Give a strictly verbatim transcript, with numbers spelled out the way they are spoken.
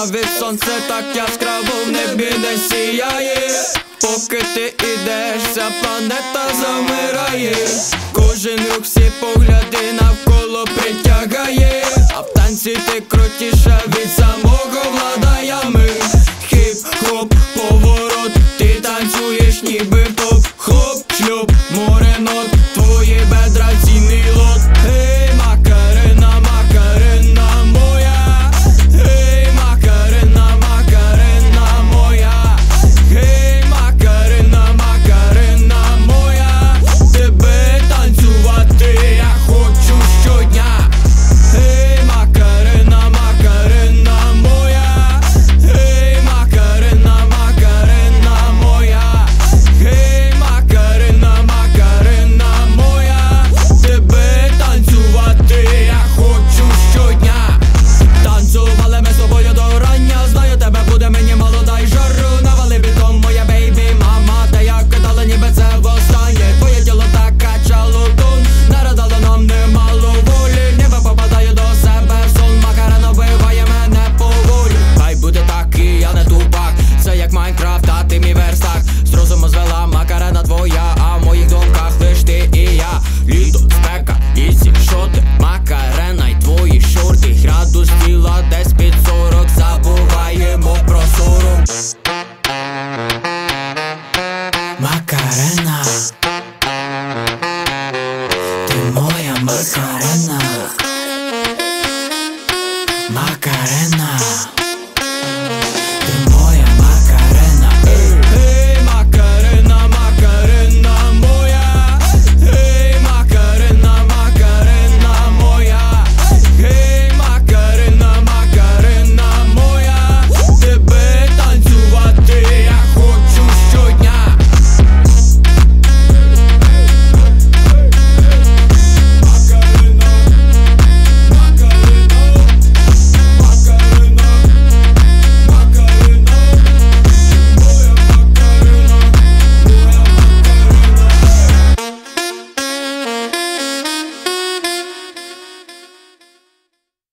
Навіть сонце так яскраво в небі не сіяє. Поки ти ідеш, ця планета замирає. Кожен рух, всі погляди навколо притягає. А в танці ти крутіша від самого Влада Ями. Хіп-хоп, поворот